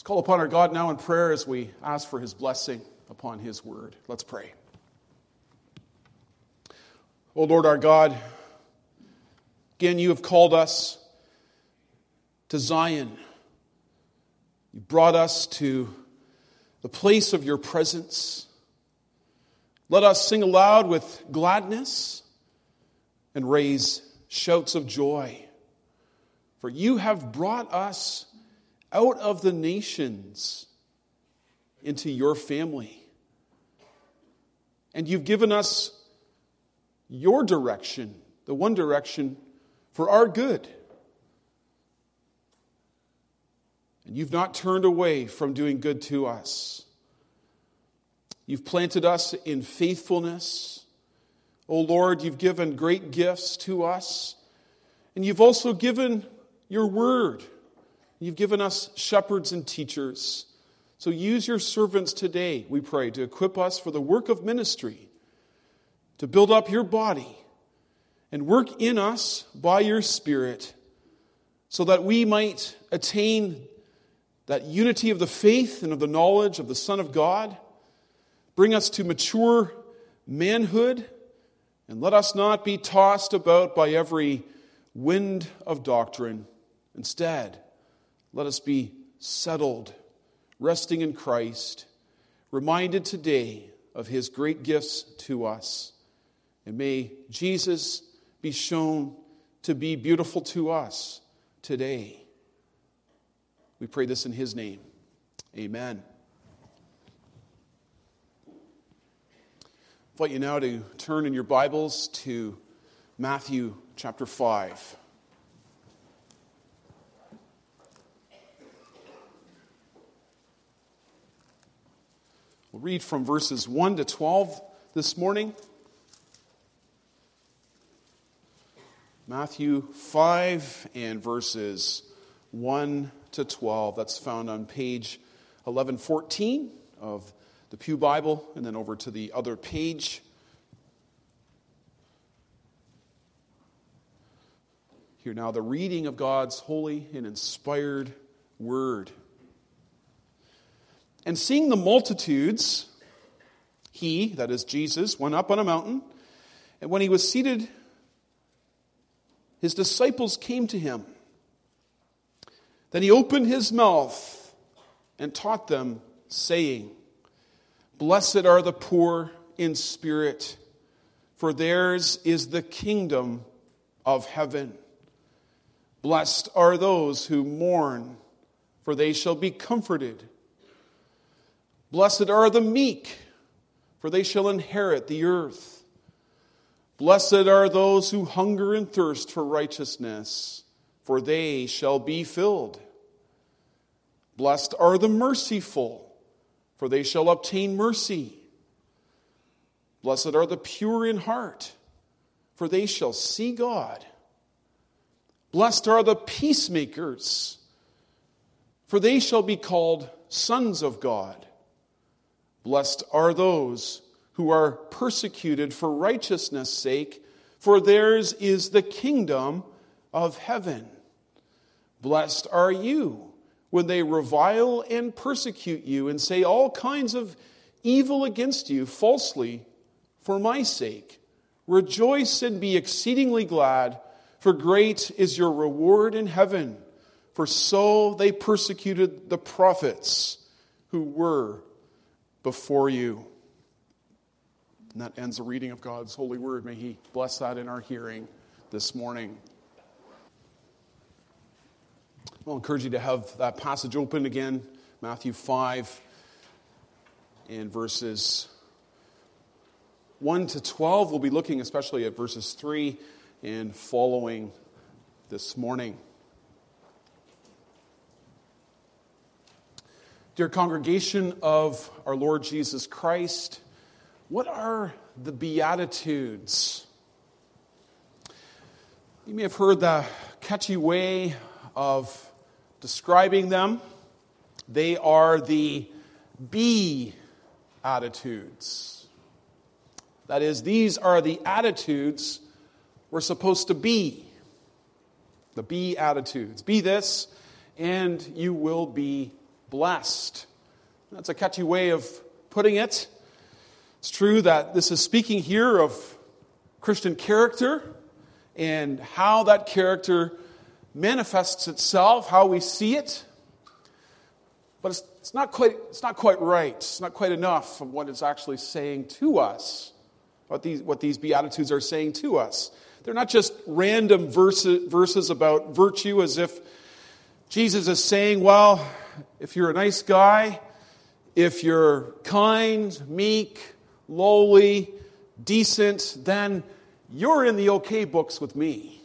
Call upon our God now in prayer as we ask for His blessing upon His word. Let's pray. O Lord our God, again you have called us to Zion. You brought us to the place of your presence. Let us sing aloud with gladness and raise shouts of joy. For you have brought us out of the nations into your family. And you've given us your direction, the one direction for our good. And you've not turned away from doing good to us. You've planted us in faithfulness. O Lord, you've given great gifts to us. And you've also given your word. You've given us shepherds and teachers. So use your servants today, we pray, to equip us for the work of ministry, to build up your body, and work in us by your Spirit, so that we might attain that unity of the faith and of the knowledge of the Son of God. Bring us to mature manhood, and let us not be tossed about by every wind of doctrine. Instead, let us be settled, resting in Christ, reminded today of His great gifts to us. And may Jesus be shown to be beautiful to us today. We pray this in His name. Amen. I invite you now to turn in your Bibles to Matthew chapter 5. We'll read from verses 1 to 12 this morning. Matthew 5 and verses 1 to 12. That's found on page 1114 of the Pew Bible, and then over to the other page. Hear now the reading of God's holy and inspired word. And seeing the multitudes, he, that is Jesus, went up on a mountain, and when he was seated, his disciples came to him. Then he opened his mouth and taught them, saying, Blessed are the poor in spirit, for theirs is the kingdom of heaven. Blessed are those who mourn, for they shall be comforted. Blessed are the meek, for they shall inherit the earth. Blessed are those who hunger and thirst for righteousness, for they shall be filled. Blessed are the merciful, for they shall obtain mercy. Blessed are the pure in heart, for they shall see God. Blessed are the peacemakers, for they shall be called sons of God. Blessed are those who are persecuted for righteousness' sake, for theirs is the kingdom of heaven. Blessed are you when they revile and persecute you and say all kinds of evil against you falsely for my sake. Rejoice and be exceedingly glad, for great is your reward in heaven. For so they persecuted the prophets who were before you. And that ends the reading of God's holy word. May He bless that in our hearing this morning. I'll encourage you to have that passage open again, Matthew 5 and verses 1 to 12. We'll be looking especially at verses 3 and following this morning. Dear congregation of our Lord Jesus Christ, what are the Beatitudes? You may have heard the catchy way of describing them. They are the Beatitudes. That is, these are the attitudes we're supposed to be. The Beatitudes. Be this, and you will be blessed. That's a catchy way of putting it. It's true that this is speaking here of Christian character and how that character manifests itself, how we see it. But it's not quite right. It's not quite enough of what it's actually saying to us, what these Beatitudes are saying to us. They're not just random verses about virtue, as if Jesus is saying, well, if you're a nice guy, if you're kind, meek, lowly, decent, then you're in the okay books with me.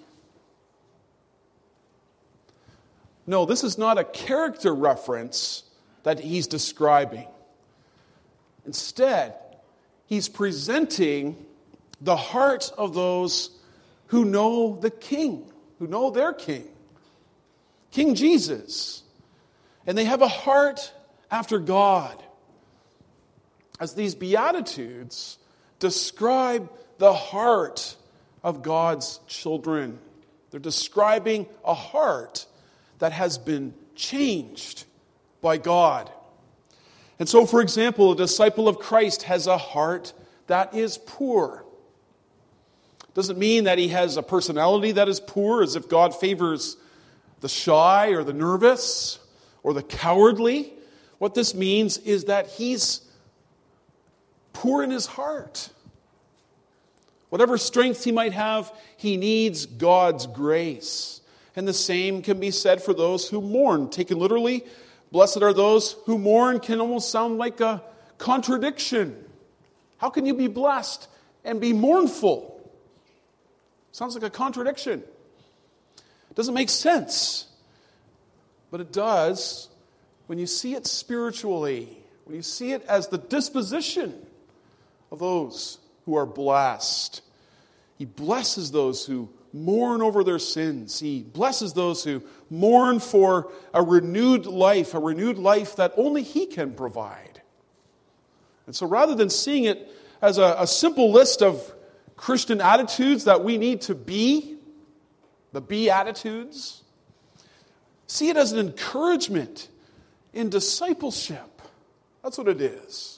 No, this is not a character reference that he's describing. Instead, he's presenting the heart of those who know the King, who know their King, King Jesus. And they have a heart after God. As these Beatitudes describe the heart of God's children. They're describing a heart that has been changed by God. And so, for example, a disciple of Christ has a heart that is poor. Doesn't mean that he has a personality that is poor, as if God favors the shy or the nervous or the cowardly. What this means is that he's poor in his heart. Whatever strength he might have, he needs God's grace. And the same can be said for those who mourn. Taken literally, blessed are those who mourn can almost sound like a contradiction. How can you be blessed and be mournful? Sounds like a contradiction. It doesn't make sense. But it does when you see it spiritually, when you see it as the disposition of those who are blessed. He blesses those who mourn over their sins. He blesses those who mourn for a renewed life that only He can provide. And so rather than seeing it as a simple list of Christian attitudes that we need to be, the Beatitudes, see it as an encouragement in discipleship. That's what it is.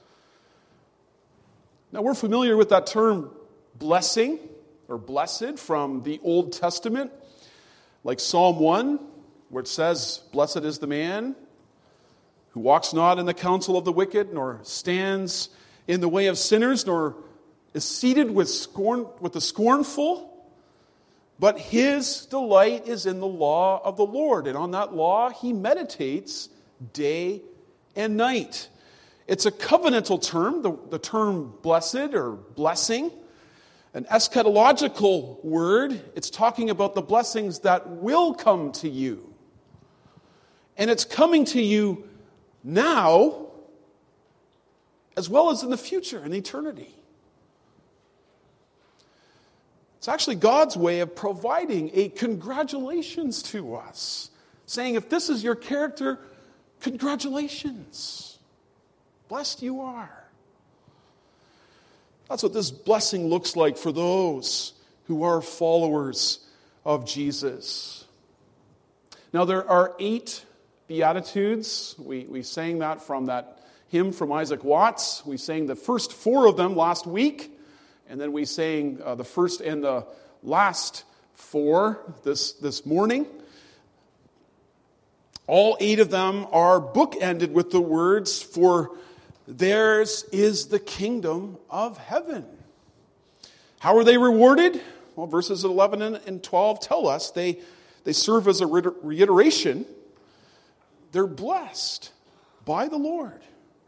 Now, we're familiar with that term blessing or blessed from the Old Testament, like Psalm 1, where it says, "Blessed is the man who walks not in the counsel of the wicked, nor stands in the way of sinners, nor is seated with the scornful, but his delight is in the law of the Lord, and on that law he meditates day and night." It's a covenantal term, the term blessed or blessing, an eschatological word. It's talking about the blessings that will come to you. And it's coming to you now, as well as in the future, in eternity. It's actually God's way of providing a congratulations to us, saying, if this is your character, congratulations. Blessed you are. That's what this blessing looks like for those who are followers of Jesus. Now, there are 8 Beatitudes. We sang that from that hymn from Isaac Watts. We sang the first 4 of them last week, and then we sang the first and the last 4 this morning. All 8 of them are bookended with the words, "For theirs is the kingdom of heaven." How are they rewarded? Well, verses 11 and 12 tell us they serve as a reiteration. They're blessed by the Lord.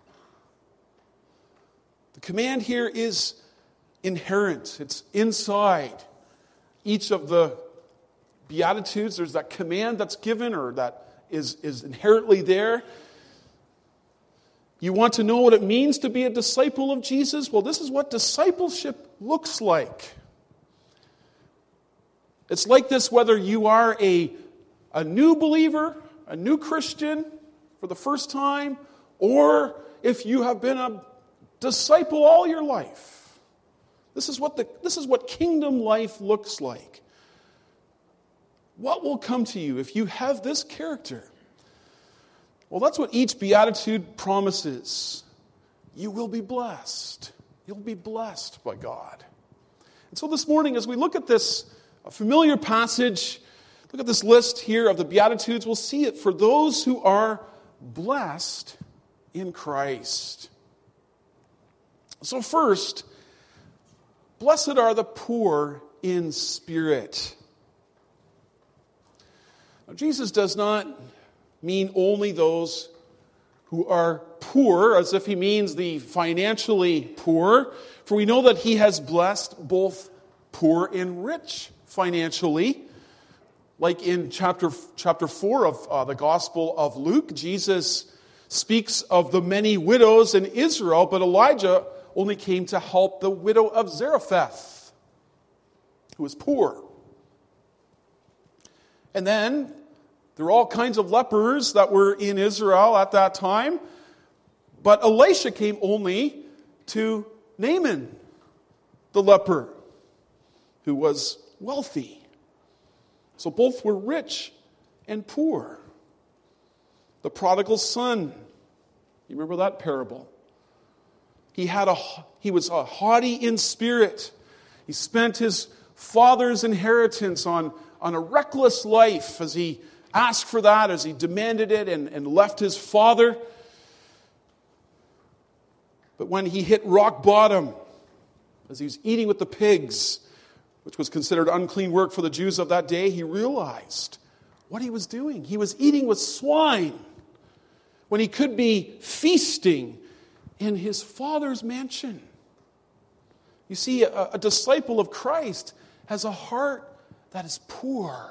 The command here is inherent. It's inside each of the Beatitudes. There's that command that's given, or that is inherently there. You want to know what it means to be a disciple of Jesus? Well, this is what discipleship looks like. It's like this whether you are a new believer, a new Christian for the first time, or if you have been a disciple all your life. This is what kingdom life looks like. What will come to you if you have this character? Well, that's what each beatitude promises. You will be blessed. You'll be blessed by God. And so this morning, as we look at this familiar passage, look at this list here of the Beatitudes, we'll see it for those who are blessed in Christ. So first, blessed are the poor in spirit. Now, Jesus does not mean only those who are poor, as if he means the financially poor, for we know that he has blessed both poor and rich financially. Like in chapter 4 of the Gospel of Luke, Jesus speaks of the many widows in Israel, but Elijah only came to help the widow of Zarephath, who was poor. And then there were all kinds of lepers that were in Israel at that time, but Elisha came only to Naaman, the leper, who was wealthy. So both were rich and poor. The prodigal son, you remember that parable? He was haughty in spirit. He spent his father's inheritance on a reckless life as he asked for that, as he demanded it and left his father. But when he hit rock bottom, as he was eating with the pigs, which was considered unclean work for the Jews of that day, he realized what he was doing. He was eating with swine when he could be feasting in his father's mansion. You see, a disciple of Christ has a heart that is poor.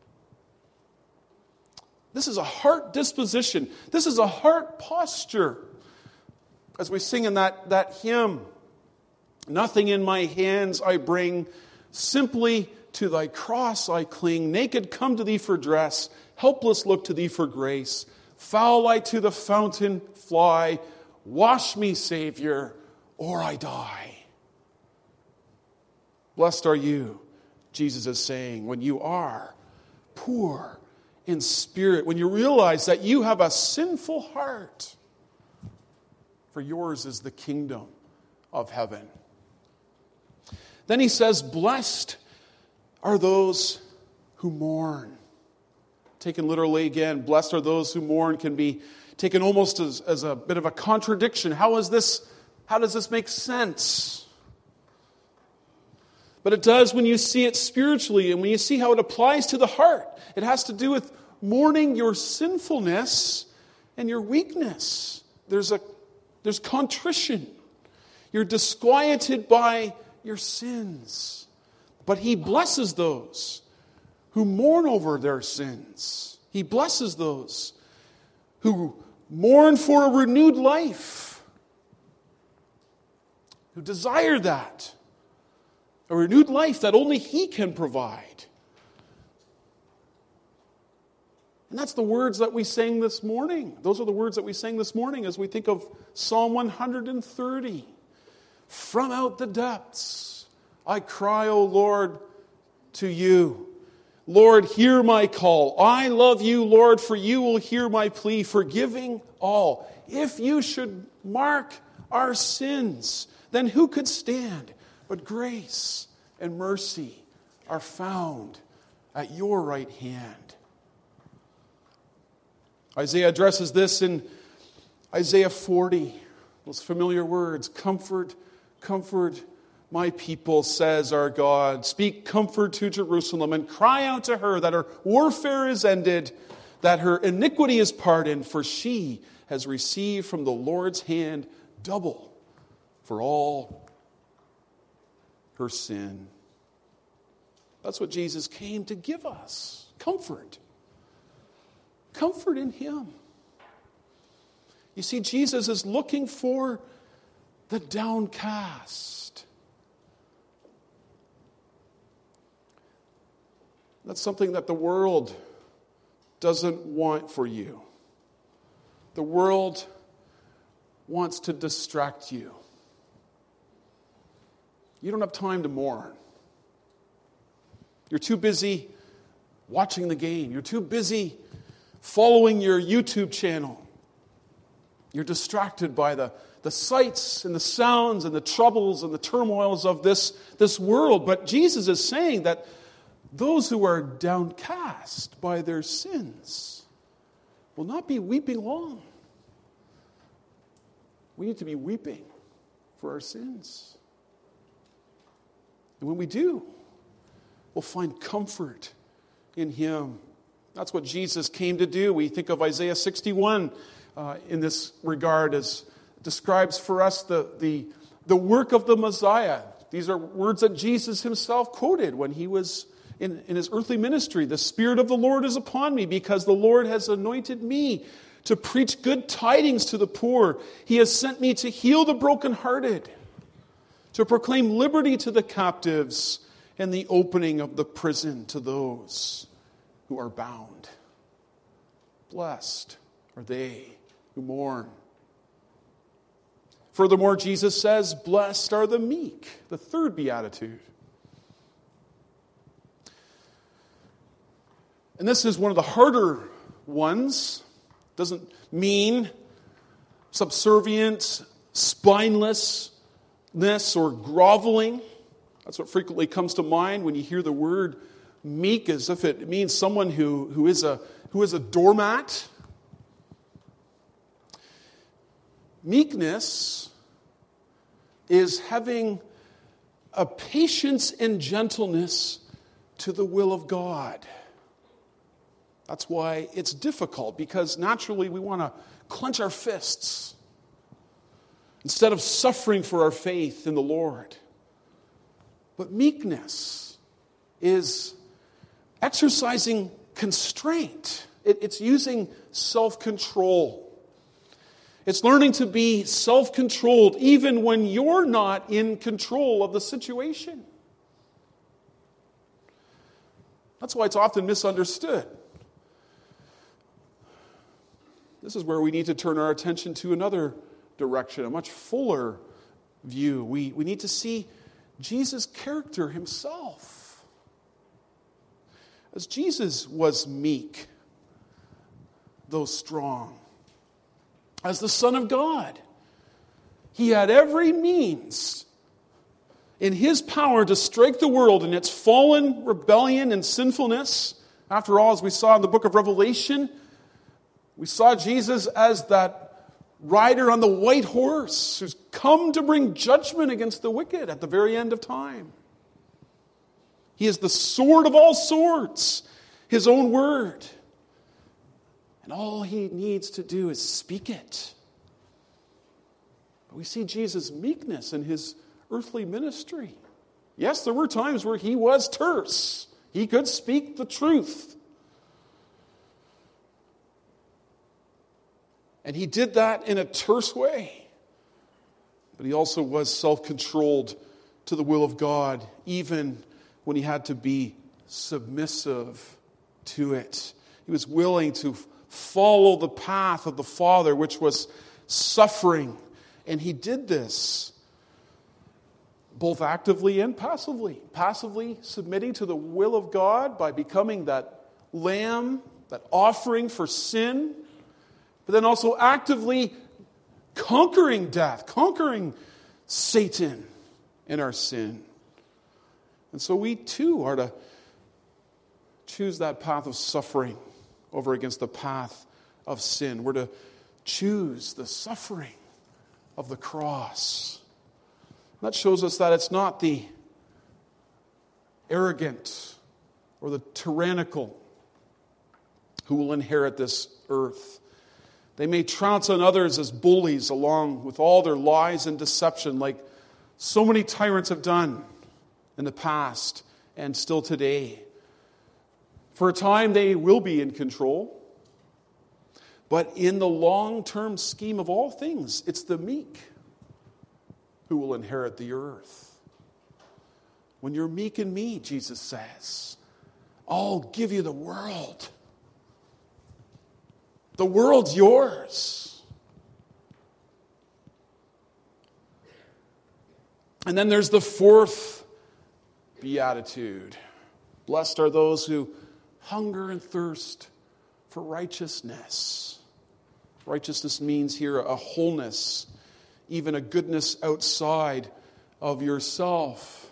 This is a heart disposition. This is a heart posture. As we sing in that hymn, nothing in my hands I bring, simply to thy cross I cling. Naked come to thee for dress, helpless look to thee for grace. Foul I to the fountain fly, wash me, Savior, or I die. Blessed are you, Jesus is saying, when you are poor in spirit, when you realize that you have a sinful heart, for yours is the kingdom of heaven. Then he says, blessed are those who mourn. Taken literally again, blessed are those who mourn can be taken almost as a bit of a contradiction. How does this make sense? But it does when you see it spiritually and when you see how it applies to the heart. It has to do with mourning your sinfulness and your weakness. There's contrition. You're disquieted by your sins. But he blesses those who mourn over their sins. He blesses those who mourn for a renewed life, who desire that, a renewed life that only he can provide. And that's the words that we sang this morning. Those are the words that we sang this morning as we think of Psalm 130. From out the depths, I cry, O Lord, to you. Lord, hear my call. I love you, Lord, for you will hear my plea, forgiving all. If you should mark our sins, then who could stand? But grace and mercy are found at your right hand. Isaiah addresses this in Isaiah 40. Those familiar words, comfort, comfort my people, says our God. Speak comfort to Jerusalem and cry out to her that her warfare is ended, that her iniquity is pardoned, for she has received from the Lord's hand double for all her sin. That's what Jesus came to give us. Comfort. Comfort in him. You see, Jesus is looking for the downcast. That's something that the world doesn't want for you. The world wants to distract you. You don't have time to mourn. You're too busy watching the game. You're too busy following your YouTube channel. You're distracted by the sights and the sounds and the troubles and the turmoils of this world. But Jesus is saying that those who are downcast by their sins will not be weeping long. We need to be weeping for our sins. And when we do, we'll find comfort in Him. That's what Jesus came to do. We think of Isaiah 61 in this regard as describes for us the work of the Messiah. These are words that Jesus Himself quoted when He was in His earthly ministry. The Spirit of the Lord is upon me because the Lord has anointed me to preach good tidings to the poor. He has sent me to heal the brokenhearted, to proclaim liberty to the captives, and the opening of the prison to those who are bound. Blessed are they who mourn. Furthermore, Jesus says, blessed are the meek, the third beatitude. And this is one of the harder ones. Doesn't mean subservient, spinelessness, or groveling. That's what frequently comes to mind when you hear the word meek, as if it means someone who is a doormat. Meekness is having a patience and gentleness to the will of God. That's why it's difficult, because naturally we want to clench our fists instead of suffering for our faith in the Lord. But meekness is exercising constraint. It's using self-control. It's learning to be self-controlled even when you're not in control of the situation. That's why it's often misunderstood. This is where we need to turn our attention to another direction, a much fuller view. We need to see Jesus' character Himself. As Jesus was meek, though strong, as the Son of God, He had every means in His power to strike the world in its fallen rebellion and sinfulness. After all, as we saw in the book of Revelation, we saw Jesus as that rider on the white horse who's come to bring judgment against the wicked at the very end of time. He is the sword of all swords, His own word. And all He needs to do is speak it. But we see Jesus' meekness in His earthly ministry. Yes, there were times where He was terse. He could speak the truth. And He did that in a terse way. But He also was self-controlled to the will of God, even when He had to be submissive to it. He was willing to follow the path of the Father, which was suffering. And He did this both actively and passively. Passively submitting to the will of God by becoming that lamb, that offering for sin, but then also actively conquering death, conquering Satan and our sin. And so we too are to choose that path of suffering over against the path of sin. We're to choose the suffering of the cross. That shows us that it's not the arrogant or the tyrannical who will inherit this earth. They may trounce on others as bullies along with all their lies and deception, like so many tyrants have done in the past and still today. For a time, they will be in control. But in the long-term scheme of all things, it's the meek who will inherit the earth. When you're meek in me, Jesus says, I'll give you the world. The world's yours. And then there's the fourth beatitude. Blessed are those who hunger and thirst for righteousness. Righteousness means here a wholeness, even a goodness outside of yourself.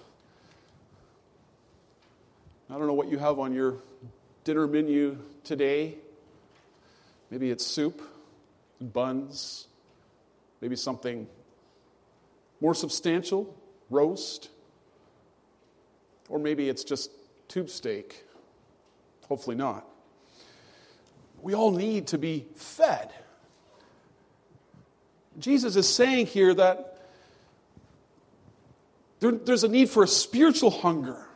I don't know what you have on your dinner menu today. Maybe it's soup, buns, maybe something more substantial, roast, or maybe it's just tube steak. Hopefully not. We all need to be fed. Jesus is saying here that there's a need for a spiritual hunger,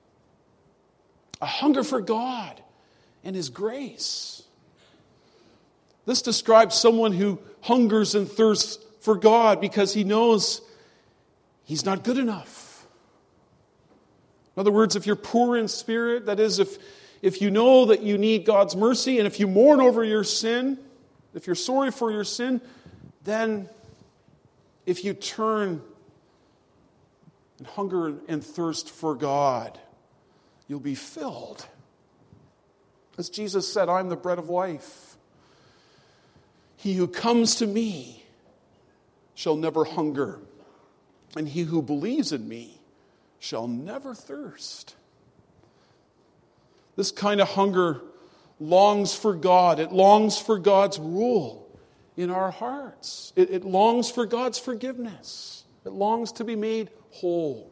a hunger for God and His grace. This describes someone who hungers and thirsts for God because he knows he's not good enough. In other words, if you're poor in spirit, that is, if you know that you need God's mercy, and if you mourn over your sin, if you're sorry for your sin, then if you turn and hunger and thirst for God, you'll be filled. As Jesus said, I'm the bread of life. He who comes to me shall never hunger, and he who believes in me shall never thirst. This kind of hunger longs for God. It longs for God's rule in our hearts. It longs for God's forgiveness. It longs to be made whole.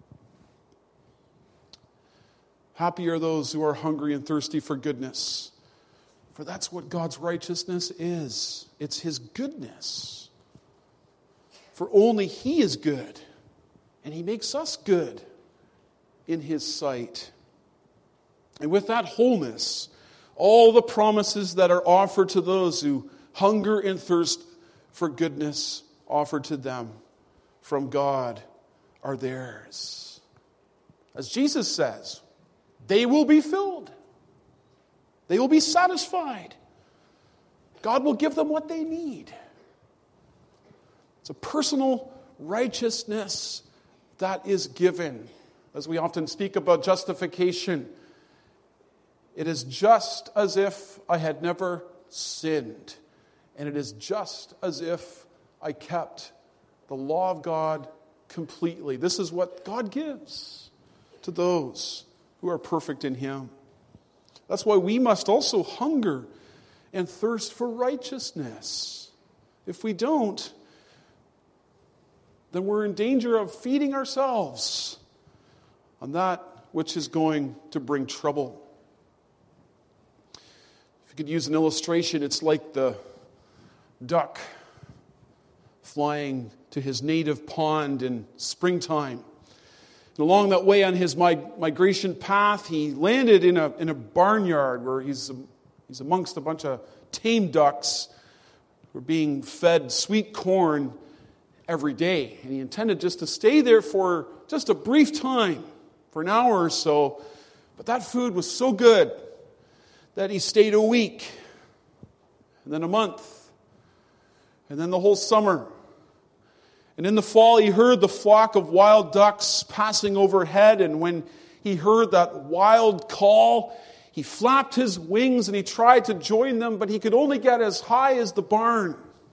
Happy are those who are hungry and thirsty for goodness, for that's what God's righteousness is. It's His goodness. For only He is good, and He makes us good in His sight. And with that wholeness, all the promises that are offered to those who hunger and thirst for goodness offered to them from God are theirs. As Jesus says, they will be filled. They will be satisfied. God will give them what they need. It's a personal righteousness that is given. As we often speak about justification, it is just as if I had never sinned. And it is just as if I kept the law of God completely. This is what God gives to those who are perfect in Him. That's why we must also hunger and thirst for righteousness. If we don't, then we're in danger of feeding ourselves on that which is going to bring trouble. If you could use an illustration, it's like the duck flying to his native pond in springtime. And along that way on his migration path, he landed in a barnyard where he's amongst a bunch of tame ducks who are being fed sweet corn every day. And he intended just to stay there for just a brief time, for an hour or so. But that food was so good that he stayed a week, and then a month, and then the whole summer. And in the fall, he heard the flock of wild ducks passing overhead, and when he heard that wild call, he flapped his wings and he tried to join them, but he could only get as high as the barn.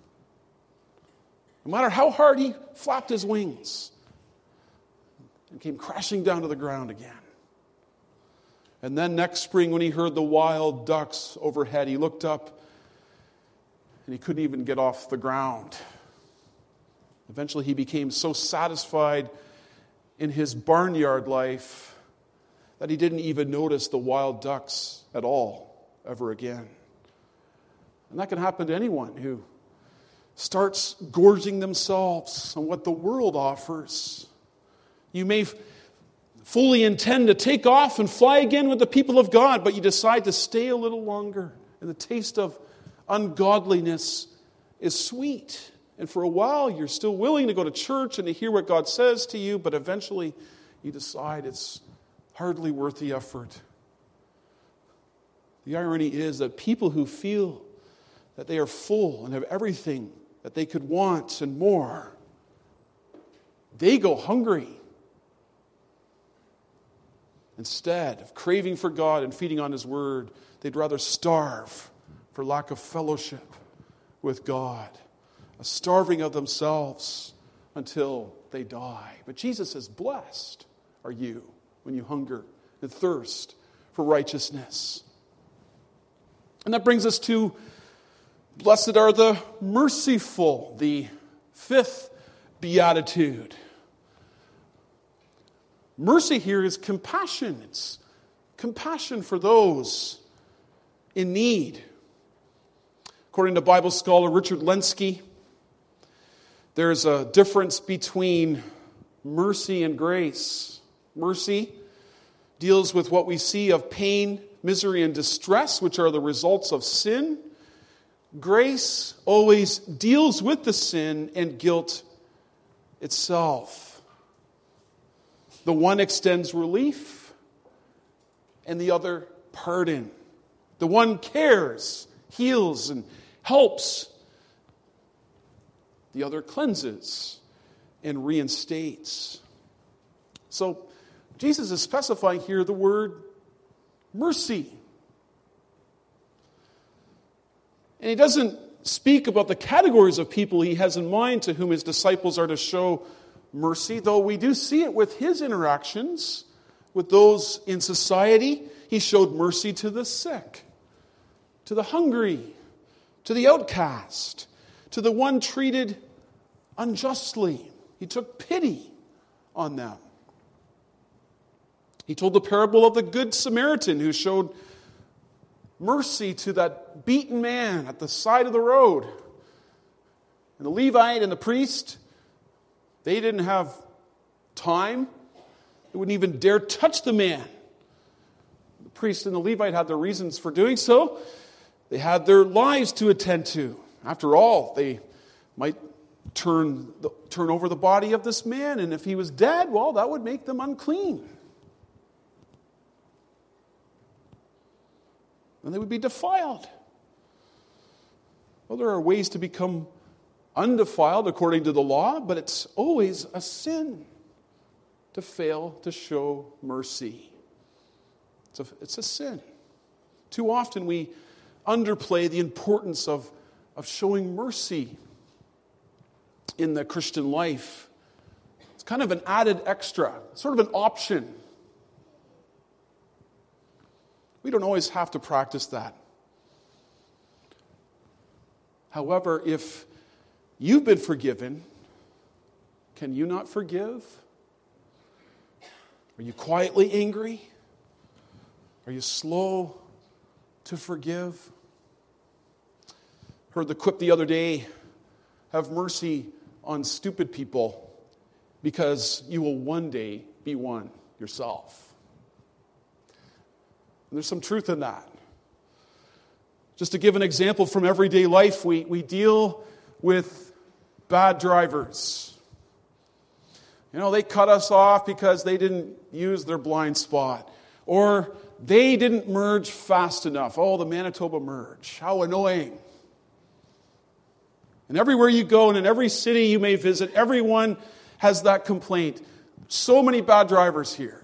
No matter how hard he flapped his wings, and came crashing down to the ground again. And then next spring, when he heard the wild ducks overhead, he looked up and he couldn't even get off the ground. Eventually, he became so satisfied in his barnyard life that he didn't even notice the wild ducks at all ever again. And that can happen to anyone who starts gorging themselves on what the world offers. You may fully intend to take off and fly again with the people of God, but you decide to stay a little longer, and the taste of ungodliness is sweet. And for a while, you're still willing to go to church and to hear what God says to you, but eventually you decide it's hardly worth the effort. The irony is that people who feel that they are full and have everything that they could want and more, they go hungry. Instead of craving for God and feeding on His Word, they'd rather starve for lack of fellowship with God, starving of themselves until they die. But Jesus says, blessed are you when you hunger and thirst for righteousness. And that brings us to blessed are the merciful, the fifth beatitude. Mercy here is compassion. It's compassion for those in need. According to Bible scholar Richard Lenski, there's a difference between mercy and grace. Mercy deals with what we see of pain, misery, and distress, which are the results of sin. Grace always deals with the sin and guilt itself. The one extends relief, and the other pardon. The one cares, heals, and helps. The other cleanses and reinstates. So Jesus is specifying here the word mercy. And he doesn't speak about the categories of people he has in mind to whom his disciples are to show mercy, though we do see it with his interactions with those in society. He showed mercy to the sick, to the hungry, to the outcast, to the one treated unjustly. He took pity on them. He told the parable of the Good Samaritan who showed mercy to that beaten man at the side of the road. And the Levite and the priest, they didn't have time. They wouldn't even dare touch the man. The priest and the Levite had their reasons for doing so. They had their lives to attend to. After all, they might turn over the body of this man, and if he was dead, well, that would make them unclean. And they would be defiled. Well, there are ways to become undefiled according to the law, but it's always a sin to fail to show mercy. It's a sin. Too often we underplay the importance of showing mercy in the Christian life. It's kind of an added extra, sort of an option. We don't always have to practice that. However, if you've been forgiven, can you not forgive? Are you quietly angry? Are you slow to forgive? Heard the quip the other day, have mercy on stupid people because you will one day be one yourself. And there's some truth in that. Just to give an example from everyday life, we deal with bad drivers. You know, they cut us off because they didn't use their blind spot. Or they didn't merge fast enough. Oh, the Manitoba merge. How annoying. And everywhere you go and in every city you may visit, everyone has that complaint. So many bad drivers here.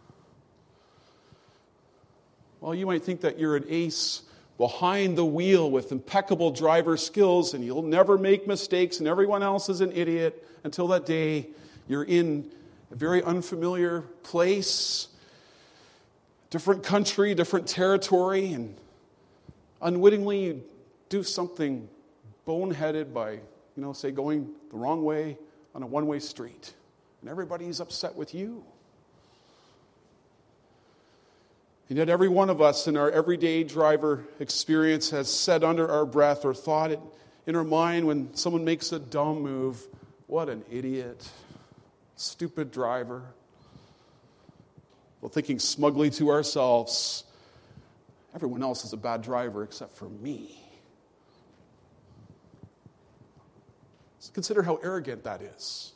Well, you might think that you're an ace behind the wheel with impeccable driver skills and you'll never make mistakes and everyone else is an idiot until that day you're in a very unfamiliar place, different country, different territory, and unwittingly you do something boneheaded by, say going the wrong way on a one-way street. And everybody's upset with you. And yet every one of us in our everyday driver experience has said under our breath or thought it in our mind when someone makes a dumb move, what an idiot, stupid driver. Well, thinking smugly to ourselves, everyone else is a bad driver except for me. So consider how arrogant that is.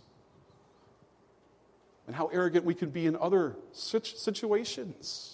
And how arrogant we can be in other situations.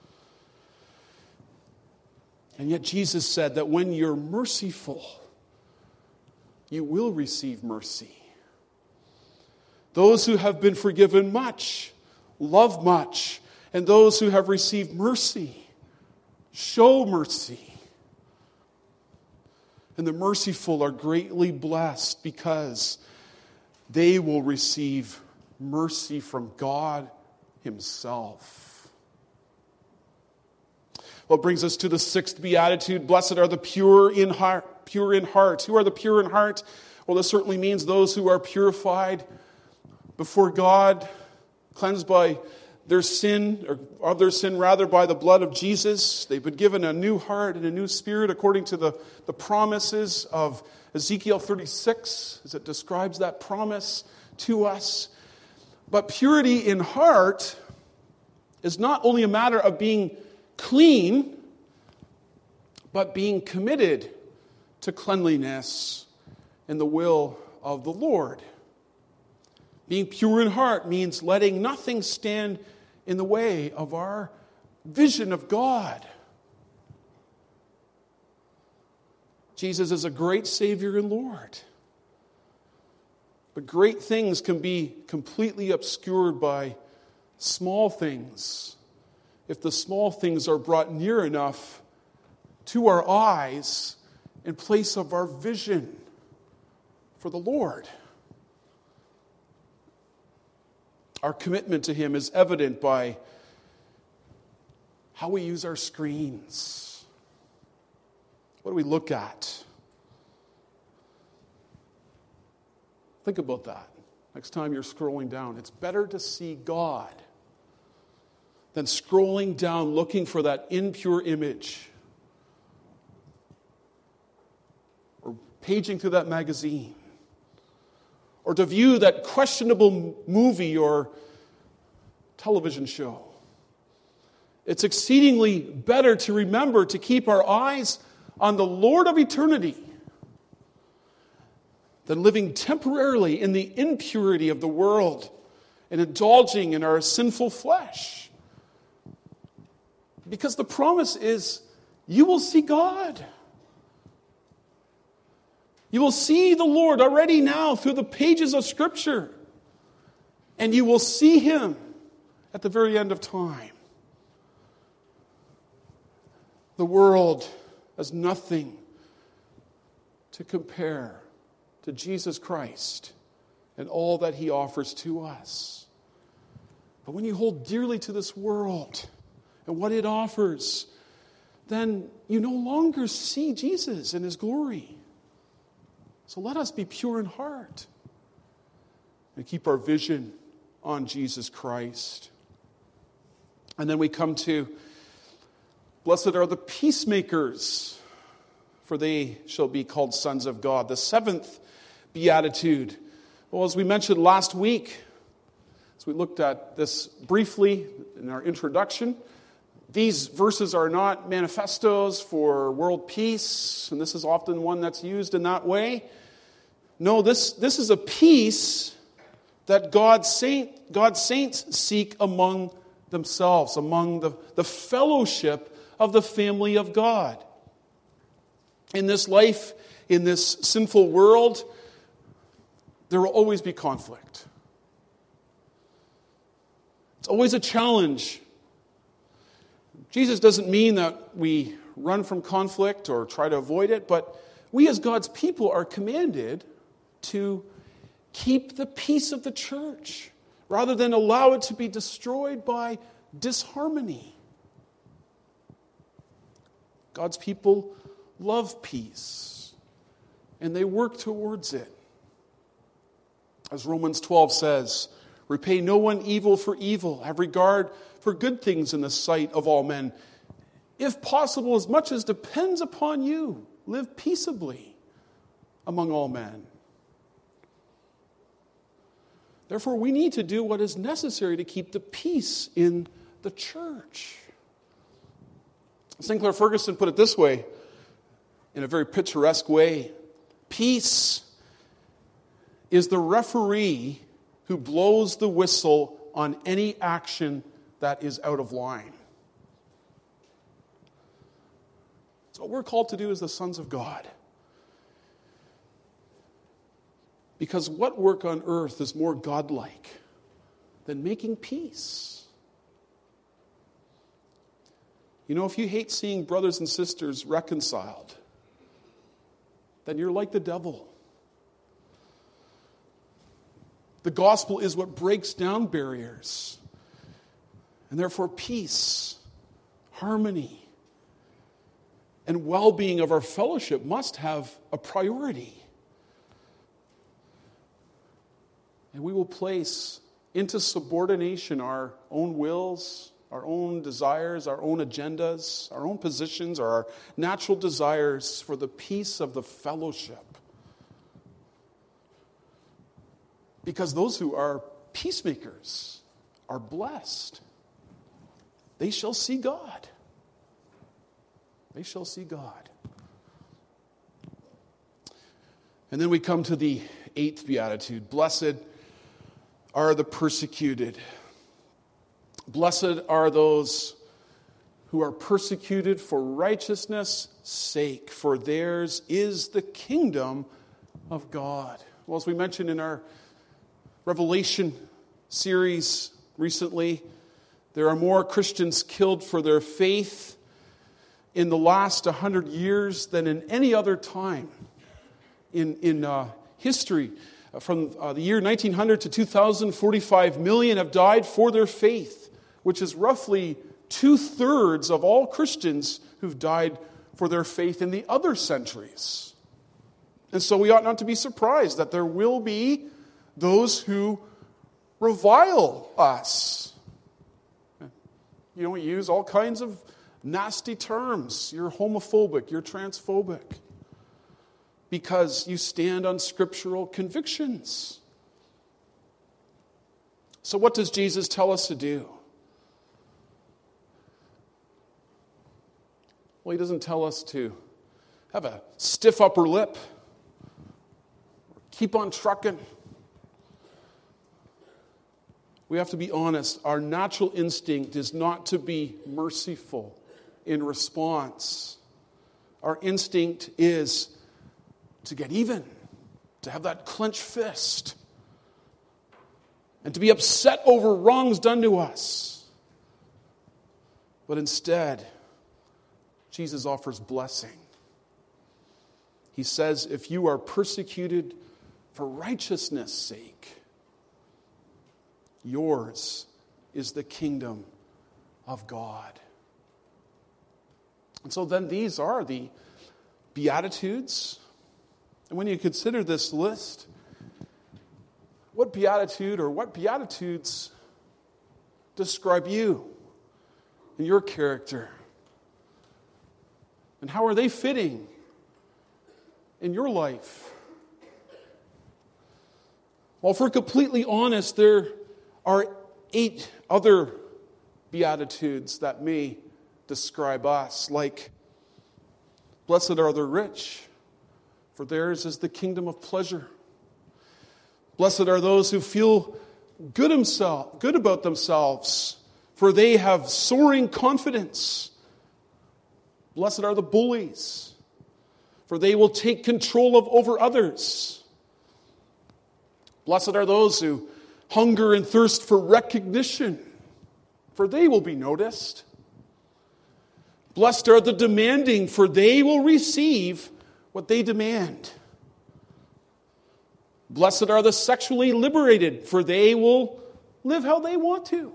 And yet Jesus said that when you're merciful, you will receive mercy. Those who have been forgiven much, love much. And those who have received mercy, show mercy. And the merciful are greatly blessed because they will receive mercy from God Himself. Well, it brings us to the sixth beatitude. Blessed are the pure in heart. Pure in heart. Who are the pure in heart? Well, this certainly means those who are purified before God, cleansed by their sin, or of their sin rather, by the blood of Jesus. They've been given a new heart and a new spirit according to the promises of Ezekiel 36, as it describes that promise to us. But purity in heart is not only a matter of being clean, but being committed to cleanliness in the will of the Lord. Being pure in heart means letting nothing stand in the way of our vision of God. Jesus is a great Savior and Lord. But great things can be completely obscured by small things if the small things are brought near enough to our eyes in place of our vision for the Lord. Our commitment to Him is evident by how we use our screens. What do we look at? Think about that. Next time you're scrolling down, it's better to see God than scrolling down looking for that impure image or paging through that magazine, or to view that questionable movie or television show. It's exceedingly better to remember to keep our eyes on the Lord of eternity than living temporarily in the impurity of the world and indulging in our sinful flesh. Because the promise is, you will see God. You will see the Lord already now through the pages of Scripture. And you will see Him at the very end of time. The world has nothing to compare to Jesus Christ and all that He offers to us. But when you hold dearly to this world and what it offers, then you no longer see Jesus in His glory. So let us be pure in heart and keep our vision on Jesus Christ. And then we come to, blessed are the peacemakers, for they shall be called sons of God. The seventh beatitude. Well, as we mentioned last week, as we looked at this briefly in our introduction, these verses are not manifestos for world peace, and this is often one that's used in that way. No, this is a peace that God's saints seek among themselves, among the fellowship of the family of God. In this life, in this sinful world, there will always be conflict. It's always a challenge. Jesus doesn't mean that we run from conflict or try to avoid it, but we as God's people are commanded to keep the peace of the church rather than allow it to be destroyed by disharmony. God's people love peace, and they work towards it. As Romans 12 says, repay no one evil for evil. Have regard for good things in the sight of all men. If possible, as much as depends upon you, live peaceably among all men. Therefore, we need to do what is necessary to keep the peace in the church. Sinclair Ferguson put it this way, in a very picturesque way. Peace is the referee who blows the whistle on any action that is out of line. It's what we're called to do as the sons of God. Because what work on earth is more godlike than making peace? You know, if you hate seeing brothers and sisters reconciled, then you're like the devil. The gospel is what breaks down barriers. And therefore peace, harmony, and well-being of our fellowship must have a priority. And we will place into subordination our own wills, our own desires, our own agendas, our own positions, or our natural desires for the peace of the fellowship. Because those who are peacemakers are blessed. They shall see God. They shall see God. And then we come to the 8th beatitude. Blessed are the persecuted. Blessed are those who are persecuted for righteousness' sake, for theirs is the kingdom of God. Well, as we mentioned in our Revelation series recently, there are more Christians killed for their faith in the last 100 years than in any other time in history. From the year 1900 to 2000, 45 million have died for their faith, which is roughly 2/3 of all Christians who've died for their faith in the other centuries. And so we ought not to be surprised that there will be those who revile us. We use all kinds of nasty terms. You're homophobic, you're transphobic, because you stand on scriptural convictions. So what does Jesus tell us to do? Well, he doesn't tell us to have a stiff upper lip, or keep on trucking. We have to be honest. Our natural instinct is not to be merciful in response. Our instinct is to get even, to have that clenched fist, and to be upset over wrongs done to us. But instead, Jesus offers blessing. He says, if you are persecuted for righteousness' sake, yours is the kingdom of God. And so then these are the Beatitudes. And when you consider this list, what beatitude or what Beatitudes describe you and your character? And how are they fitting in your life? Well, if we're completely honest, there are 8 other Beatitudes that may describe us, like, blessed are the rich, for theirs is the kingdom of pleasure. Blessed are those who feel good about themselves, for they have soaring confidence. Blessed are the bullies, for they will take control over others. Blessed are those who hunger and thirst for recognition, for they will be noticed. Blessed are the demanding, for they will receive what they demand. Blessed are the sexually liberated, for they will live how they want to.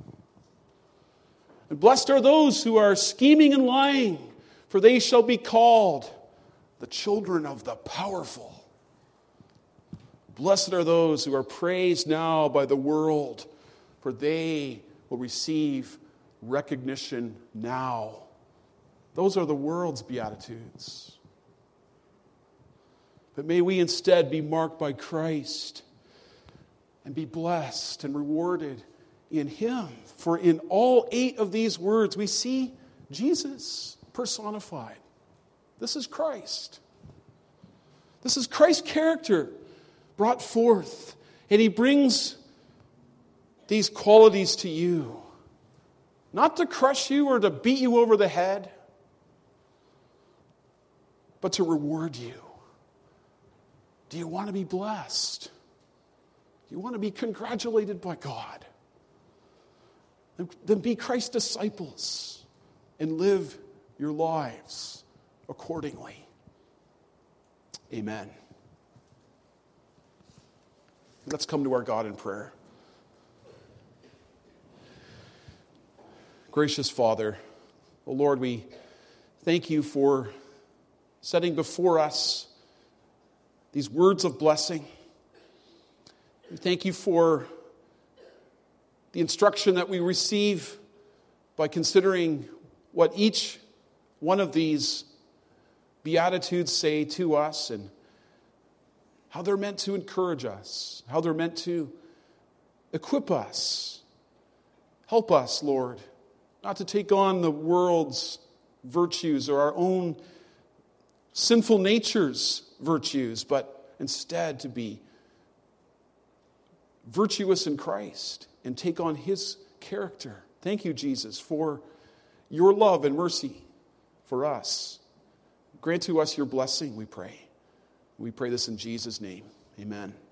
And blessed are those who are scheming and lying, for they shall be called the children of the powerful. Blessed are those who are praised now by the world, for they will receive recognition now. Those are the world's Beatitudes. But may we instead be marked by Christ and be blessed and rewarded in Him. For in all 8 of these words, we see Jesus personified. This is Christ. This is Christ's character brought forth. And He brings these qualities to you, not to crush you or to beat you over the head, but to reward you. Do you want to be blessed? Do you want to be congratulated by God? Then be Christ's disciples and live your lives accordingly. Amen. Let's come to our God in prayer. Gracious Father, O Lord, we thank you for setting before us these words of blessing. We thank you for the instruction that we receive by considering what each one of these Beatitudes say to us and how they're meant to encourage us, how they're meant to equip us. Help us, Lord, not to take on the world's virtues or our own sinful nature's virtues, but instead to be virtuous in Christ and take on his character. Thank you, Jesus, for your love and mercy for us. Grant to us your blessing, we pray. We pray this in Jesus' name. Amen.